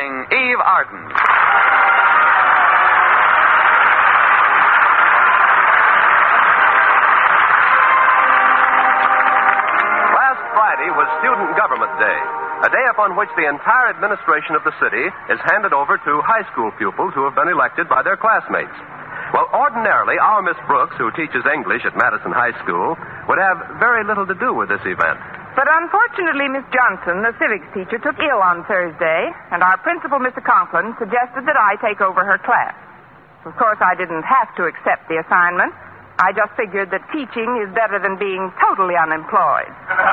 starring Eve Arden. Last Friday was Student Government Day, a day upon which the entire administration of the city is handed over to high school pupils who have been elected by their classmates. Well, ordinarily, our Miss Brooks, who teaches English at Madison High School, would have very little to do with this event. But unfortunately, Miss Johnson, the civics teacher, took ill on Thursday, and our principal, Mr. Conklin, suggested that I take over her class. Of course, I didn't have to accept the assignment. I just figured that teaching is better than being totally unemployed.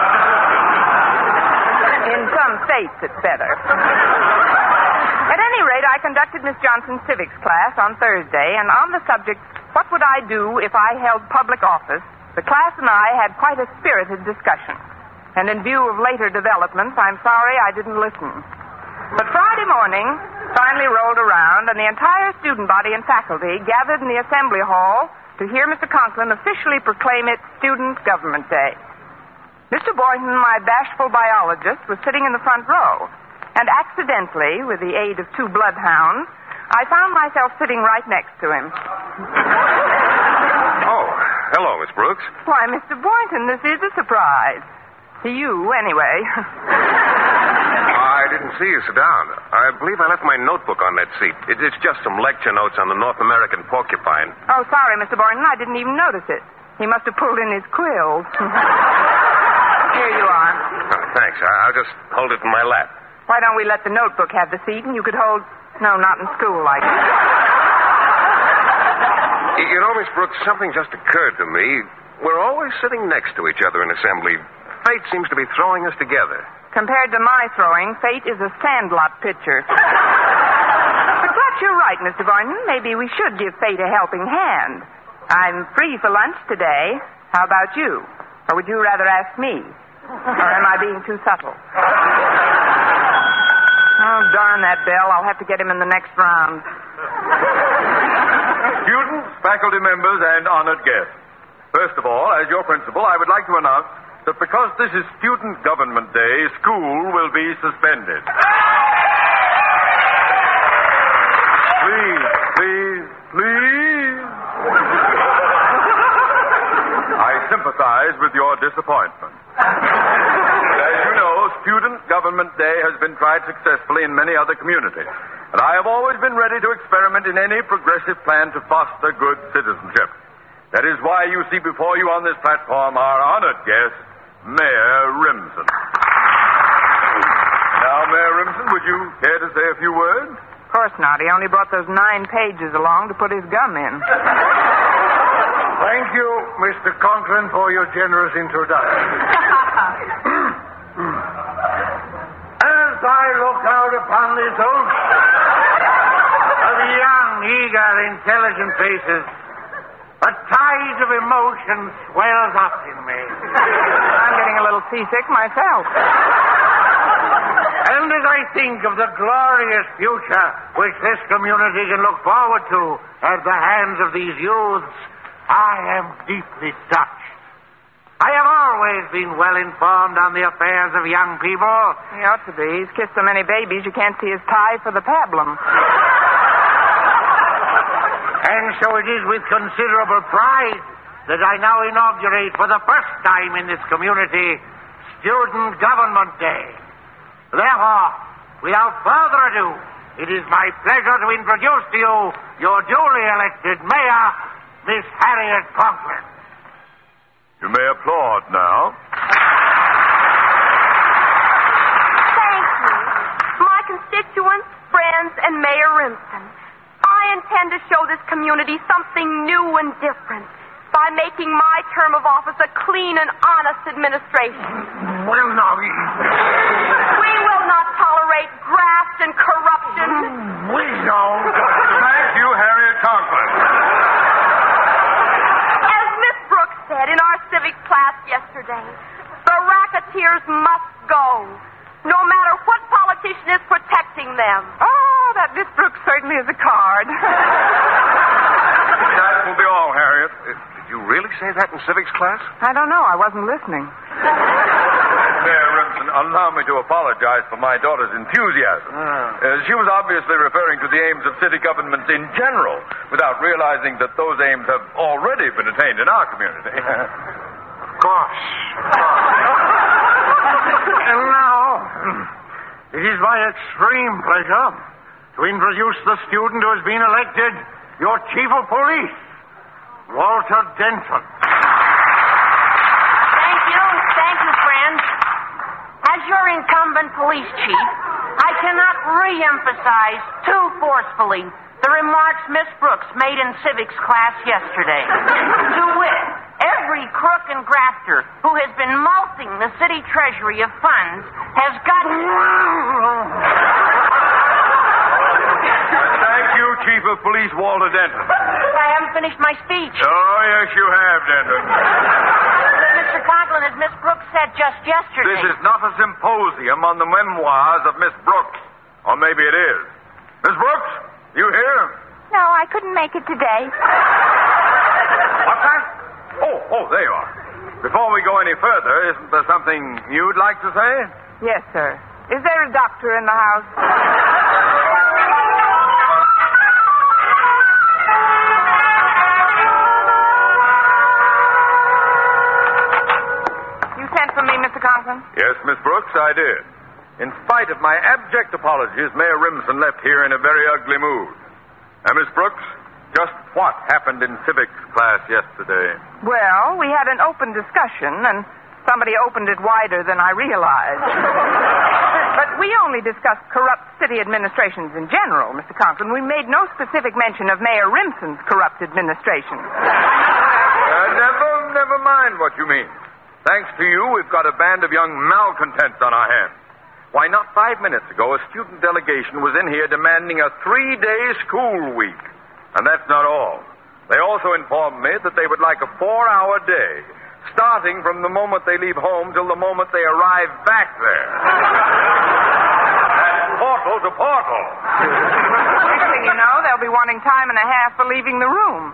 In some states, it's better. At any rate, I conducted Miss Johnson's civics class on Thursday, and on the subject, what would I do if I held public office, the class and I had quite a spirited discussion. And in view of later developments, I'm sorry I didn't listen. But Friday morning finally rolled around, and the entire student body and faculty gathered in the assembly hall to hear Mr. Conklin officially proclaim it Student Government Day. Mr. Boynton, my bashful biologist, was sitting in the front row. And accidentally, with the aid of two bloodhounds, I found myself sitting right next to him. Oh, hello, Miss Brooks. Why, Mr. Boynton, this is a surprise. To you, anyway. I didn't see you sit down. I believe I left my notebook on that seat. It's just some lecture notes on the North American porcupine. Oh, sorry, Mr. Boynton. I didn't even notice it. He must have pulled in his quills. Here you are. Oh, thanks. I'll just hold it in my lap. Why don't we let the notebook have the seat and you could hold... No, not in school like that. You know, Miss Brooks, something just occurred to me. We're always sitting next to each other in assembly. Fate seems to be throwing us together. Compared to my throwing, fate is a sandlot pitcher. But perhaps you're right, Mr. Boynton. Maybe we should give fate a helping hand. I'm free for lunch today. How about you? Or would you rather ask me? Or am I being too subtle? Oh, darn that bell. I'll have to get him in the next round. Students, faculty members, and honored guests. First of all, as your principal, I would like to announce that because this is Student Government Day, school will be suspended. Please. I sympathize with your disappointment. As you know, Student Government Day has been tried successfully in many other communities. And I have always been ready to experiment in any progressive plan to foster good citizenship. That is why you see before you on this platform our honored guest, Mayor Remsen. Now, Mayor Remsen, would you care to say a few words? Of course not. He only brought those 9 pages along to put his gum in. Thank you, Mr. Conklin, for your generous introduction. As I look out upon this host of young, eager, intelligent faces, a tide of emotion swells up in me. I'm getting a little seasick myself. And as I think of the glorious future which this community can look forward to at the hands of these youths, I am deeply touched. I have always been well informed on the affairs of young people. He ought to be. He's kissed so many babies you can't see his tie for the pablum. And so it is with considerable pride that I now inaugurate for the first time in this community Student Government Day. Therefore, without further ado, it is my pleasure to introduce to you your duly elected mayor, Miss Harriet Conklin. You may applaud now. Thank you. My constituents, friends, and Mayor Remsen, I intend to show this community something new and different by making my term of office a clean and honest administration. Well, now, We will not tolerate graft and corruption. we don't. Thank you, Harriet Conklin. As Miss Brooks said in our civics class yesterday, the racketeers must go, no matter what politician is protecting them. Oh, that Miss Brooks certainly is a card. That will be all, Harriet. Did you really say that in civics class? I don't know. I wasn't listening. Mayor Remsen, allow me to apologize for my daughter's enthusiasm. She was obviously referring to the aims of city government in general, without realizing that those aims have already been attained in our community. Of course. And now, it is my extreme pleasure to introduce the student who has been elected your chief of police, Walter Denton. Thank you, friends. As your incumbent police chief, I cannot re-emphasize too forcefully the remarks Miss Brooks made in civics class yesterday. To wit, every crook and grafter who has been mulcting the city treasury of funds has got... Thank you, Chief of Police Walter Denton. I haven't finished my speech. Oh, yes, you have, Denton. Mr. Conklin, as Miss Brooks said just yesterday... This is not a symposium on the memoirs of Miss Brooks. Or maybe it is. Miss Brooks, you here? No, I couldn't make it today. What's that? Oh, there you are. Before we go any further, isn't there something you'd like to say? Yes, sir. Is there a doctor in the house? You sent for me, Mr. Conklin? Yes, Miss Brooks, I did. In spite of my abject apologies, Mayor Rimson left here in a very ugly mood. Now, Miss Brooks, just what happened in civics class yesterday? Well, we had an open discussion, and somebody opened it wider than I realized. But we only discussed corrupt city administrations in general, Mr. Conklin. We made no specific mention of Mayor Rimson's corrupt administration. Never mind what you mean. Thanks to you, we've got a band of young malcontents on our hands. Why, not 5 minutes ago, a student delegation was in here demanding a 3-day school week. And that's not all. They also informed me that they would like a 4-hour day, starting from the moment they leave home till the moment they arrive back there. That's portal to portal. Next thing you know, they'll be wanting time and a half for leaving the room.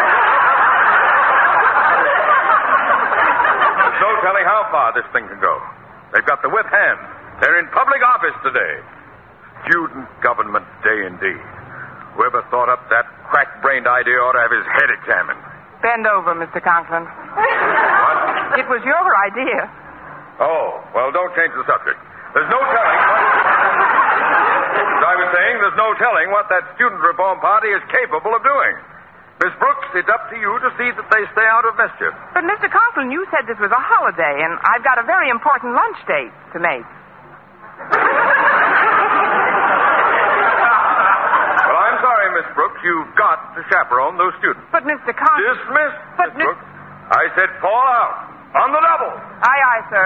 There's no telling how far this thing can go. They've got the whip hand. They're in public office today. Student Government Day indeed. Whoever thought up that crack-brained idea ought to have his head examined. Bend over, Mr. Conklin. What? It was your idea. Oh, well, don't change the subject. There's no telling As I was saying, there's no telling what that student reform party is capable of doing. Miss Brooks, it's up to you to see that they stay out of mischief. But, Mr. Conklin, you said this was a holiday, and I've got a very important lunch date to make. Well, I'm sorry, Miss Brooks. You've got to chaperone those students. But, Mr. Conklin... Dismissed, But, Miss Brooks. I said fall out. On the double. Aye, sir.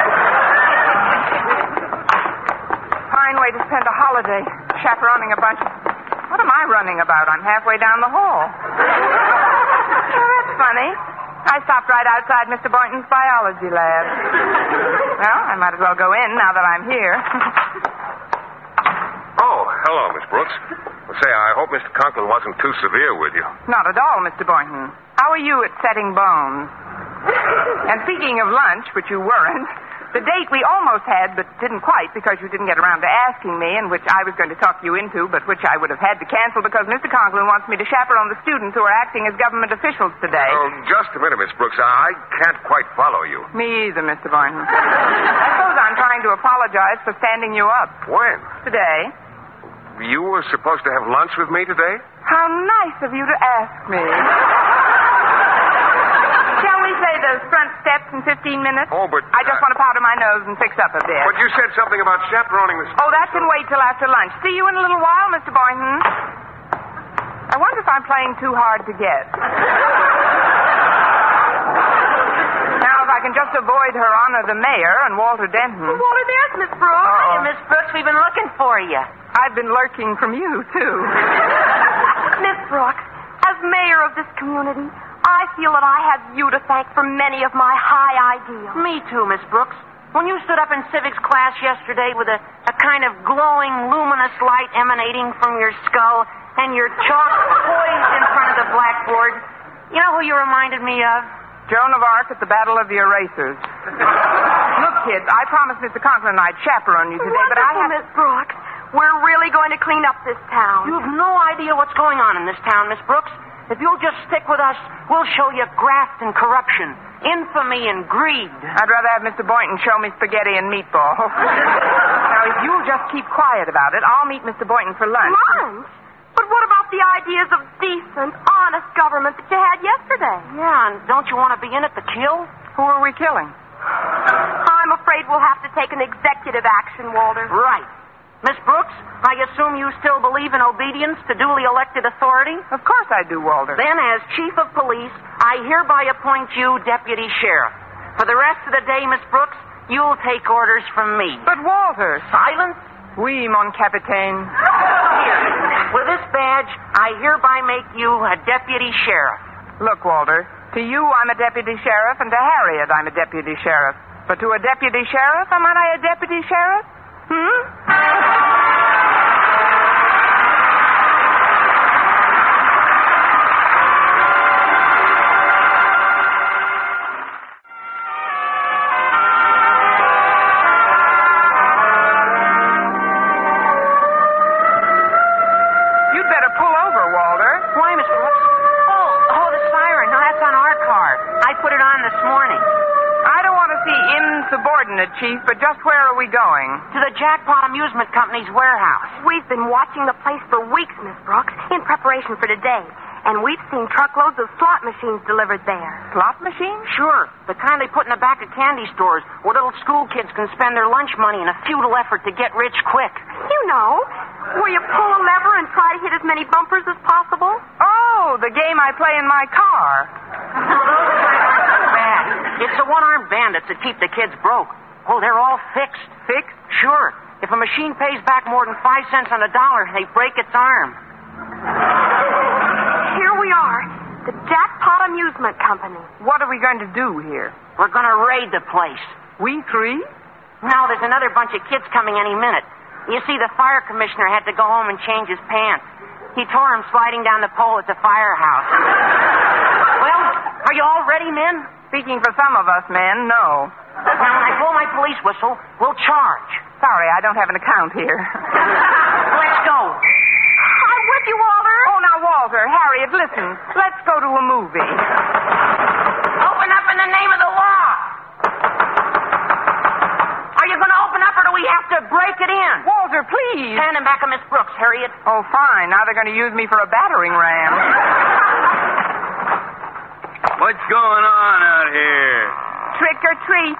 Fine way to spend a holiday, chaperoning a bunch of... What am I running about? I'm halfway down the hall. Oh, that's funny. I stopped right outside Mr. Boynton's biology lab. Well, I might as well go in now that I'm here. Oh, hello, Miss Brooks. Say, I hope Mr. Conklin wasn't too severe with you. Not at all, Mr. Boynton. How are you at setting bones? And speaking of lunch, which you weren't, the date we almost had, but didn't quite because you didn't get around to asking me, and which I was going to talk you into, but which I would have had to cancel because Mr. Conklin wants me to chaperone the students who are acting as government officials today. Oh, just a minute, Miss Brooks. I can't quite follow you. Me either, Mr. Boynton. I suppose I'm trying to apologize for standing you up. When? Today. You were supposed to have lunch with me today? How nice of you to ask me. Shall we say those front steps in 15 minutes? Oh, but... I just want to powder my nose and fix up a bit. But you said something about chaperoning the... Oh, that can wait till after lunch. See you in a little while, Mr. Boynton. I wonder if I'm playing too hard to get. Now, if I can just avoid Her Honor the Mayor and Walter Denton. Oh, Walter, there's Miss Brooks. Oh. Hey, Miss Brooks, we've been looking for you. I've been lurking from you, too. Miss Brooks, as mayor of this community, I feel that I have you to thank for many of my high ideals. Me too, Miss Brooks. When you stood up in civics class yesterday with a kind of glowing, luminous light emanating from your skull and your chalk poised in front of the blackboard, you know who you reminded me of? Joan of Arc at the Battle of the Erasers. Look, kids. I promised Mr. Conklin I'd chaperone you today, but I have... Miss Brooks. We're really going to clean up this town. You have no idea what's going on in this town, Miss Brooks. If you'll just stick with us, we'll show you graft and corruption, infamy and greed. I'd rather have Mr. Boynton show me spaghetti and meatballs. Now, if you'll just keep quiet about it, I'll meet Mr. Boynton for lunch. Lunch? But what about the ideas of decent, honest government that you had yesterday? Yeah, and don't you want to be in it to kill? Who are we killing? I'm afraid we'll have to take an executive action, Walter. Right. Miss Brooks, I assume you still believe in obedience to duly elected authority? Of course I do, Walter. Then, as chief of police, I hereby appoint you deputy sheriff. For the rest of the day, Miss Brooks, you'll take orders from me. But, Walter... Silence? Oui, mon capitaine. Here, with this badge, I hereby make you a deputy sheriff. Look, Walter, to you I'm a deputy sheriff, and to Harriet I'm a deputy sheriff. But to a deputy sheriff, am I a deputy sheriff? You'd better pull over, Walter. Why, Miss Brooks? Oh, the siren. No, that's on our car. I put it on this morning. I don't want to see insubordinate, Chief, but just where are we going? To the Jackpot Amusement Company's warehouse. We've been watching the place for weeks, Miss Brooks, in preparation for today. And we've seen truckloads of slot machines delivered there. Slot machines? Sure. The kind they put in the back of candy stores where little school kids can spend their lunch money in a futile effort to get rich quick. You know, where you pull a lever and try to hit as many bumpers as possible. Oh, the game I play in my car. Bad. It's the one-armed bandits that keep the kids broke. Oh, they're all fixed. Fixed? Sure. If a machine pays back more than 5 cents on the dollar, they break its arm. Here we are, the Jackpot Amusement Company. What are we going to do here? We're going to raid the place. We three? Now, there's another bunch of kids coming any minute. You see, the fire commissioner had to go home and change his pants. He tore him sliding down the pole at the firehouse. Well, are you all ready, men? Speaking for some of us men, no. Now, when I blow my police whistle, we'll charge. Sorry, I don't have an account here. Let's go. I'm with you, Walter. Oh, now, Walter, Harriet, listen. Let's go to a movie. Open up in the name of the law. Are you going to open up, or do we have to break it in? Walter, please. Stand in back of Miss Brooks, Harriet. Oh, fine. Now they're going to use me for a battering ram. What's going on out here? Trick or treat.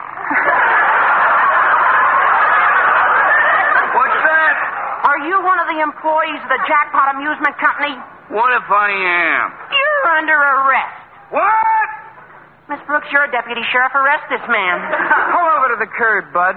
What's that? Are you one of the employees of the Jackpot Amusement Company? What if I am? You're under arrest. What? Miss Brooks, you're a deputy sheriff. Arrest this man. Pull over to the curb, bud.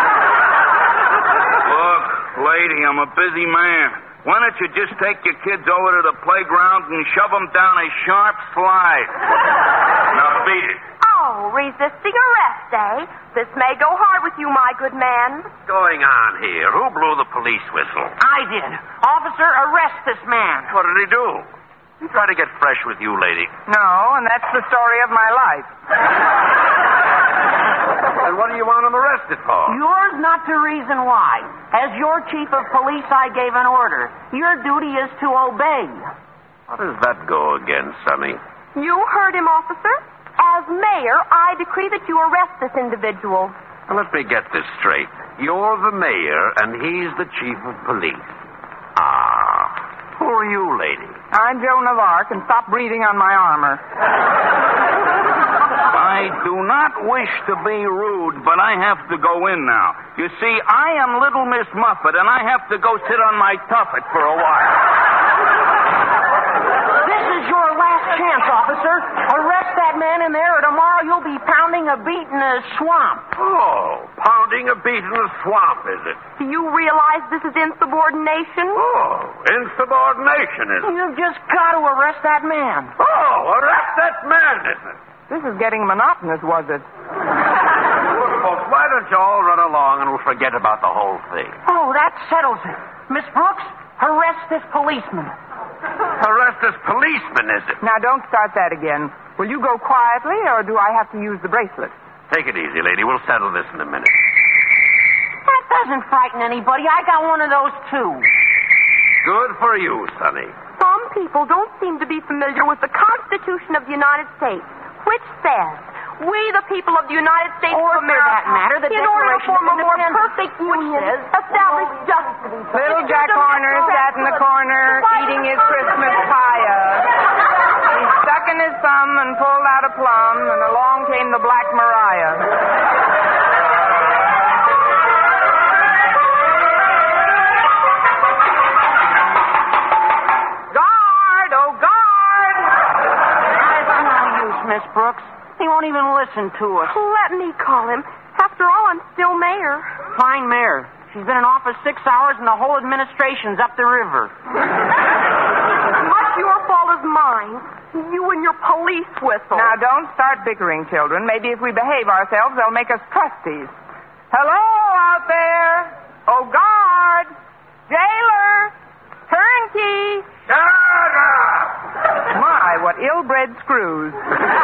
Look, lady, I'm a busy man. Why don't you just take your kids over to the playground and shove them down a sharp slide? Now beat it. Oh, resisting arrest, eh? This may go hard with you, my good man. What's going on here? Who blew the police whistle? I did. Officer, arrest this man. What did he do? You try to get fresh with you, lady. No, and that's the story of my life. And what do you want him arrested for? Yours not to reason why. As your chief of police, I gave an order. Your duty is to obey. How does that go again, Sonny? You heard him, officer. As mayor, I decree that you arrest this individual. Now, let me get this straight. You're the mayor, and he's the chief of police. Who are you, lady? I'm Joan of Arc, and stop breathing on my armor. I do not wish to be rude, but I have to go in now. You see, I am Little Miss Muffet, and I have to go sit on my tuffet for a while. This is your last chance, officer. Arrest that man in there, or tomorrow you'll be pounding a beat in a swamp. Oh, pounding a beat in the swamp, is it? Do you realize this is insubordination? Oh, insubordination, is it? You've just got to arrest that man. Oh, arrest that man, isn't it? This is getting monotonous, was it? Look, folks, why don't you all run along and we'll forget about the whole thing? Oh, that settles it. Miss Brooks, arrest this policeman. Arrest this policeman, is it? Now, don't start that again. Will you go quietly, or do I have to use the bracelet? Take it easy, lady. We'll settle this in a minute. That doesn't frighten anybody. I got one of those, too. Good for you, Sonny. Some people don't seem to be familiar with the Constitution of the United States, which says, we, the people of the United States Or, of for America, that matter, the in order to Declaration form of a more Independence, perfect union, establish justice. Little Jack Horner sat in the corner eating his Christmas pie. He stuck in his thumb and pulled out a plum, and along came the Black Mariah. Guard! Oh, guard! That's no use, Miss Brooks. He won't even listen to us. Let me call him. After all, I'm still mayor. Fine mayor. She's been in office 6 hours and the whole administration's up the river. Much your fault as mine. You and your police whistle. Now, don't start bickering, children. Maybe if we behave ourselves, they'll make us trustees. Hello out there. Oh, guard. Jailer. Turnkey. Shut up! My, what ill-bred screws.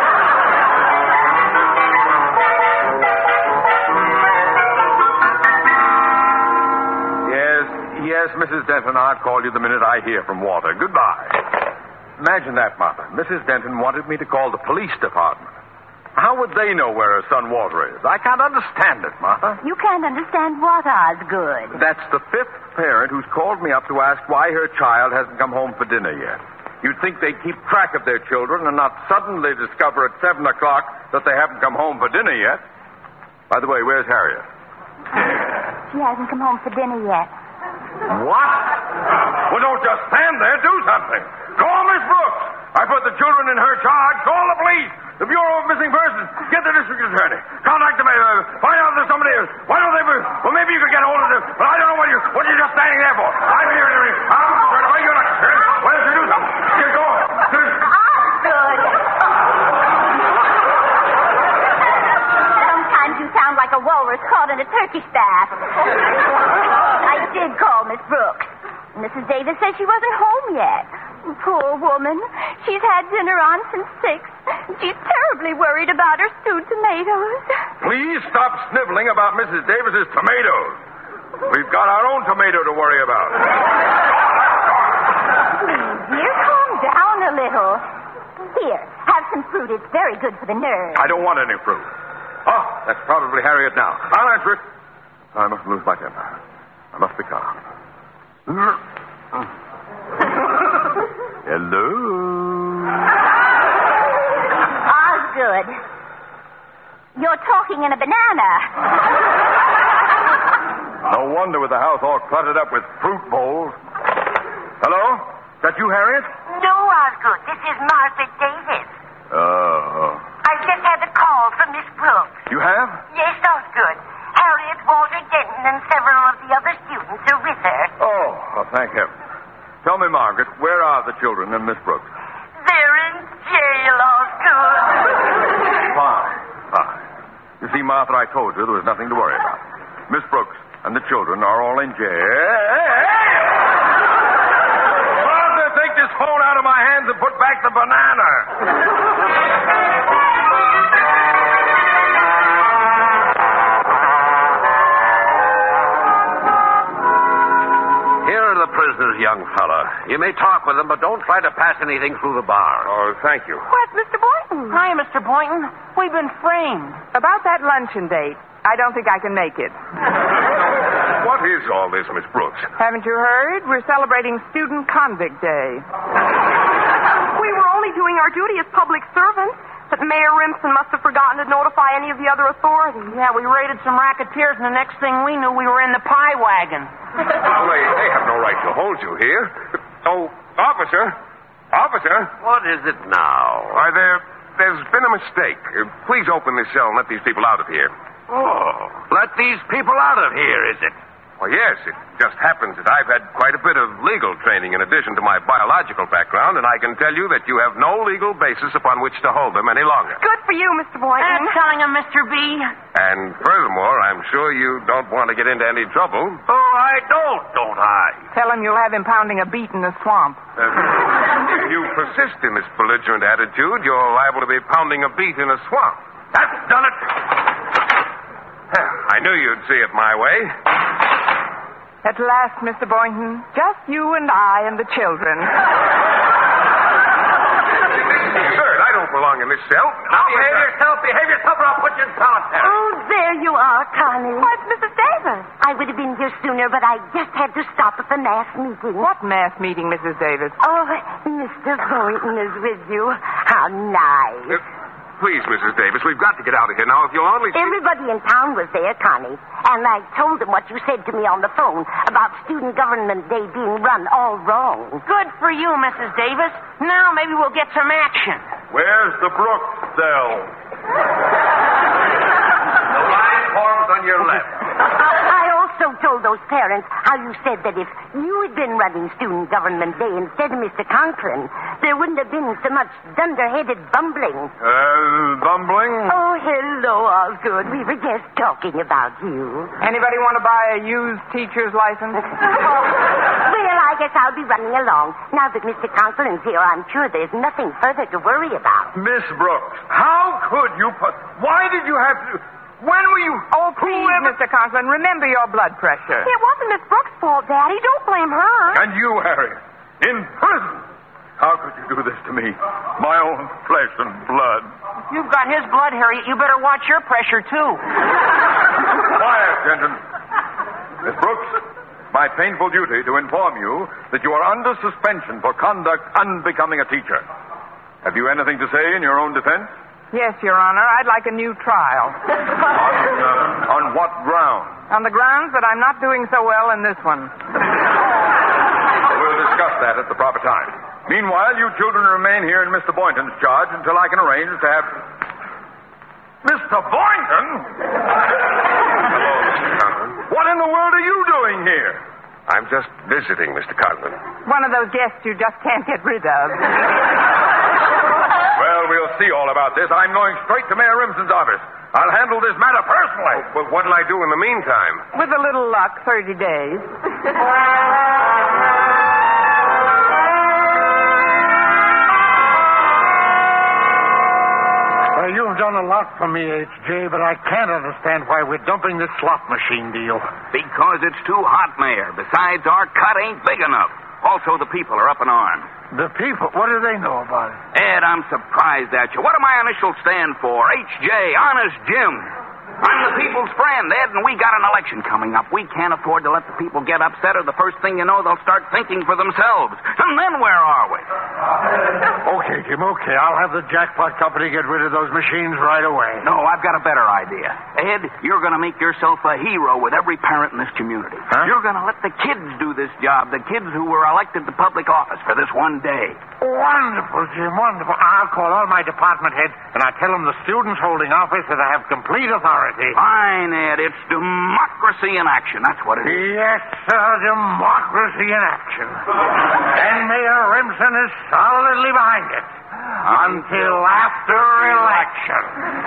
Yes, Mrs. Denton, I'll call you the minute I hear from Walter. Goodbye. Imagine that, Martha. Mrs. Denton wanted me to call the police department. How would they know where her son Walter is? I can't understand it, Martha. You can't understand what, Osgood? That's the 5th parent who's called me up to ask why her child hasn't come home for dinner yet. You'd think they'd keep track of their children and not suddenly discover at 7 o'clock that they haven't come home for dinner yet. By the way, where's Harriet? She hasn't come home for dinner yet. What? Well, don't just stand there. Do something. Call Miss Brooks. I put the children in her charge. Call the police. The Bureau of Missing Persons. Get the district attorney. Contact the mayor. Find out if there's somebody else. Why don't they... Well, maybe you could get hold of them. But I don't know what you're just standing there for. I'm here to... I'm concerned. Why you're not concerned? Why don't you do something? Get going. Osgood! Sometimes you sound like a walrus caught in a turkey staff. I did call Miss Brooks. Mrs. Davis says she wasn't home yet. Poor woman. She's had dinner on since 6. She's terribly worried about her stewed tomatoes. Please stop sniveling about Mrs. Davis's tomatoes. We've got our own tomato to worry about. Please, dear, calm down a little. Here, have some fruit. It's very good for the nerves. I don't want any fruit. Oh, that's probably Harriet now. I'll answer it. I mustn't lose my temper. I must be calm. Hello? Osgood. You're talking in a banana. No wonder with the house all cluttered up with fruit bowls. Hello? Is that you, Harriet? No, Osgood. This is Martha Davis. Oh. I just had a call from Miss Brooks. You have? Yes, Osgood. Harriet, Walter Denton, and several of the other students are with her. Oh, well, thank heaven. Tell me, Margaret, where are the children and Miss Brooks? They're in jail, Osgood. Fine. You see, Martha, I told you there was nothing to worry about. Miss Brooks and the children are all in jail. Martha, take this phone out of my hands and put back the banana. Prisoners, young fella. You may talk with them, but don't try to pass anything through the bar. Oh, thank you. Where's Mr. Boynton? Hi, Mr. Boynton. We've been framed. About that luncheon date, I don't think I can make it. What is all this, Miss Brooks? Haven't you heard? We're celebrating Student Convict Day. We were only doing our duty as public servants, but Mayor Rimson must have forgotten to notify any of the other authorities. Yeah, we raided some racketeers, and the next thing we knew, we were in the pie wagon. Well, they have no right to hold you here. Oh, officer. Officer. What is it now? Why, there's been a mistake. Please open this cell and let these people out of here. Oh, let these people out of here, is it? Well, yes, it just happens that I've had quite a bit of legal training in addition to my biological background, and I can tell you that you have no legal basis upon which to hold them any longer. Good for you, Mr. Boynton. I'm telling him, Mr. B. And furthermore, I'm sure you don't want to get into any trouble. Oh, I don't I? Tell him you'll have him pounding a beet in the swamp. If you persist in this belligerent attitude, you're liable to be pounding a beet in a swamp. That's done it. I knew you'd see it my way. At last, Mr. Boynton, just you and I and the children. Absurd. I don't belong in this cell. Now, behave yourself, or I'll put you in solitary. Oh, there you are, Connie. Why, it's Mrs. Davis. I would have been here sooner, but I just had to stop at the mass meeting. What mass meeting, Mrs. Davis? Oh, Mr. Boynton is with you. How nice. Please, Mrs. Davis, we've got to get out of here now. If you'll only... Everybody in town was there, Connie. And I told them what you said to me on the phone about Student Government Day being run all wrong. Good for you, Mrs. Davis. Now maybe we'll get some action. Where's the Brooks cell? The line forms on your left. I also told those parents how you said that if you had been running Student Government Day instead of Mr. Conklin, there wouldn't have been so much dunderheaded bumbling. Bumbling? Oh, hello, Osgood. We were just talking about you. Anybody want to buy a used teacher's license? Well, I guess I'll be running along. Now that Mr. Conklin's here, I'm sure there's nothing further to worry about. Miss Brooks, how could you Why did you have to... When were you... Oh, please, Mr. Conklin, remember your blood pressure. It wasn't Miss Brooks' fault, Daddy. Don't blame her. And you, Harry, in prison. How could you do this to me? My own flesh and blood. If you've got his blood, Harriet, you better watch your pressure, too. Quiet, gentlemen. Miss Brooks, my painful duty to inform you that you are under suspension for conduct unbecoming a teacher. Have you anything to say in your own defense? Yes, Your Honor. I'd like a new trial. On what ground? On the grounds that I'm not doing so well in this one. We'll discuss that at the proper time. Meanwhile, you children remain here in Mr. Boynton's charge until I can arrange to have... Mr. Boynton? Hello, Mr. Conklin. What in the world are you doing here? I'm just visiting, Mr. Conklin. One of those guests you just can't get rid of. Well, we'll see all about this. I'm going straight to Mayor Remsen's office. I'll handle this matter personally. Well, what'll I do in the meantime? With a little luck, 30 days. Well, you've done a lot for me, H.J., but I can't understand why we're dumping this slot machine deal. Because it's too hot, Mayor. Besides, our cut ain't big enough. Also, the people are up in arms. The people? What do they know about it? Ed, I'm surprised at you. What do my initials stand for? H.J., Honest Jim. I'm the people's friend, Ed, and we got an election coming up. We can't afford to let the people get upset, or the first thing you know, they'll start thinking for themselves. And then where are we? Okay, Jim, okay. I'll have the jackpot company get rid of those machines right away. No, I've got a better idea. Ed, you're going to make yourself a hero with every parent in this community. Huh? You're going to let the kids do this job, the kids who were elected to public office for this one day. Wonderful, Jim, wonderful. I'll call all my department heads, and I'll tell them the students holding office that I have complete authority. Fine, Ed. It's democracy in action. That's what it is. Yes, sir, democracy in action. And Mayor Remsen is solidly behind it. Until after election.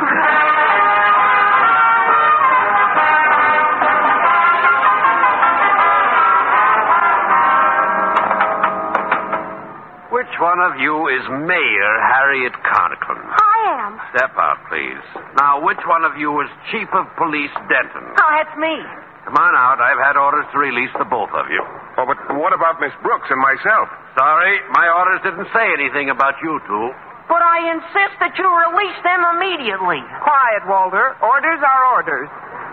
Which one of you is Mayor Harriet Conklin? I am. Step out, please. Now, which one of you is Chief of Police Denton? Oh, that's me. Come on out. I've had orders to release the both of you. Oh, but what about Miss Brooks and myself? Sorry, my orders didn't say anything about you two. But I insist that you release them immediately. Quiet, Walter. Orders are orders.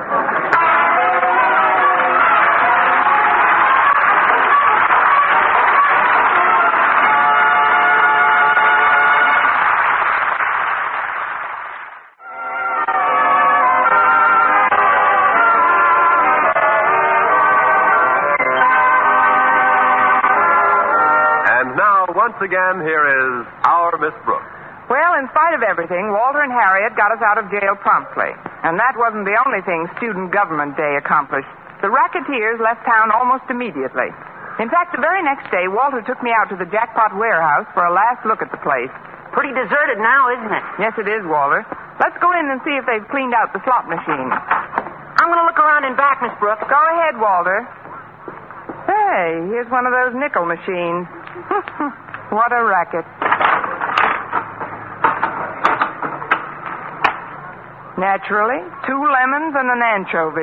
Once again, here is our Miss Brooks. Well, in spite of everything, Walter and Harriet got us out of jail promptly. And that wasn't the only thing Student Government Day accomplished. The racketeers left town almost immediately. In fact, the very next day, Walter took me out to the Jackpot warehouse for a last look at the place. Pretty deserted now, isn't it? Yes, it is, Walter. Let's go in and see if they've cleaned out the slot machine. I'm going to look around in back, Miss Brooks. Go ahead, Walter. Hey, here's one of those nickel machines. What a racket. Naturally, 2 lemons and an anchovy.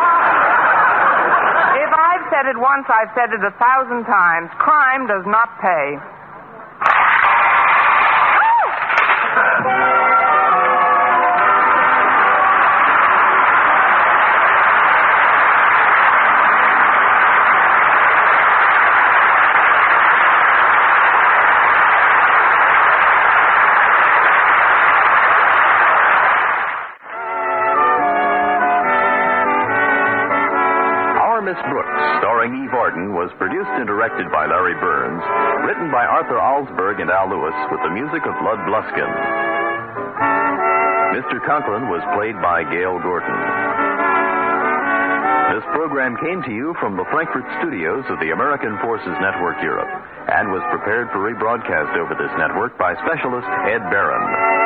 If I've said it once, I've said it 1,000 times. Crime does not pay. Miss Brooks, starring Eve Arden, was produced and directed by Larry Burns, written by Arthur Alsberg and Al Lewis, with the music of Lud Bluskin. Mr. Conklin was played by Gail Gordon. This program came to you from the Frankfurt studios of the American Forces Network Europe and was prepared for rebroadcast over this network by specialist Ed Barron.